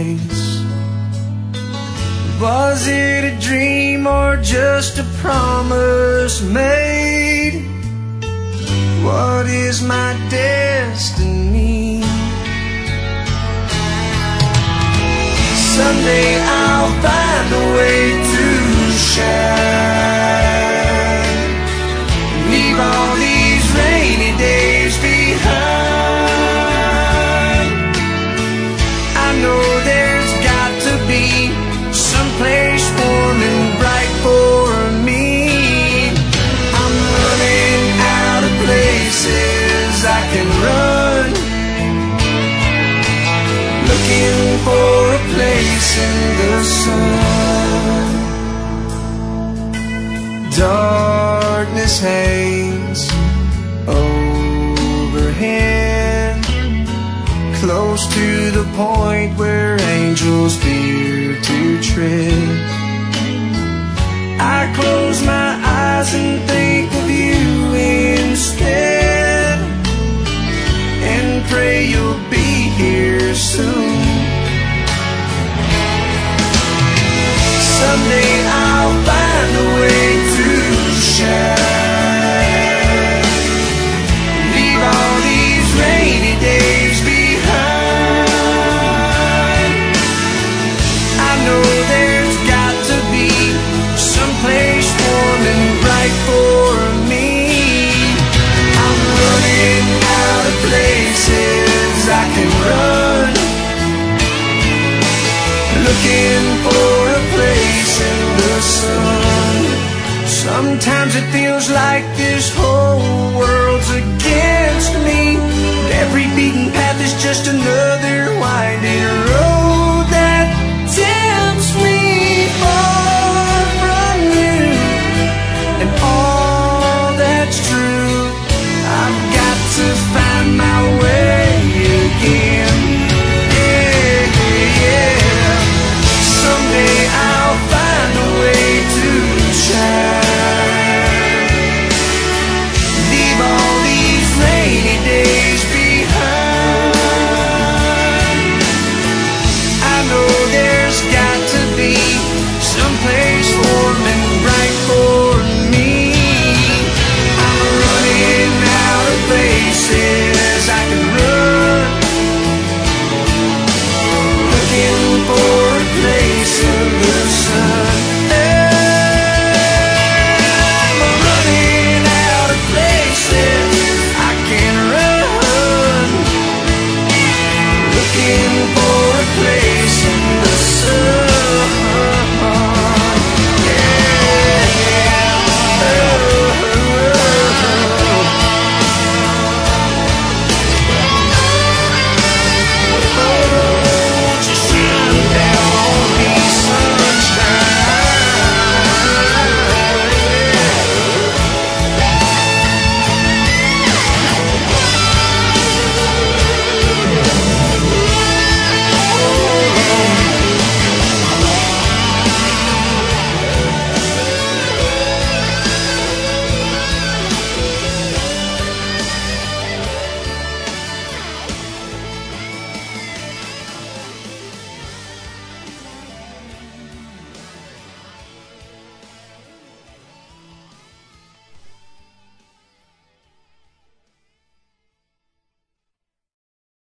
place. Was it a dream or just a promise made? What is my destiny? Someday I'll find a way to shine, leave all these rainy days behind. I know there's got to be some place warm and bright for me. I'm running out of places I can run, looking for a place in the sun. Darkness hangs overhead, close to the point where angels fear to tread. I close my eyes and think of you instead, and pray you'll be here soon. Someday I'll find a way to shine, leave all these rainy days behind. I know there's got to be some place warm and bright for me. I'm running out of places I can run, looking for a place in the sun. Sometimes it feels like this whole world's against me, but every beaten path is just another winding road.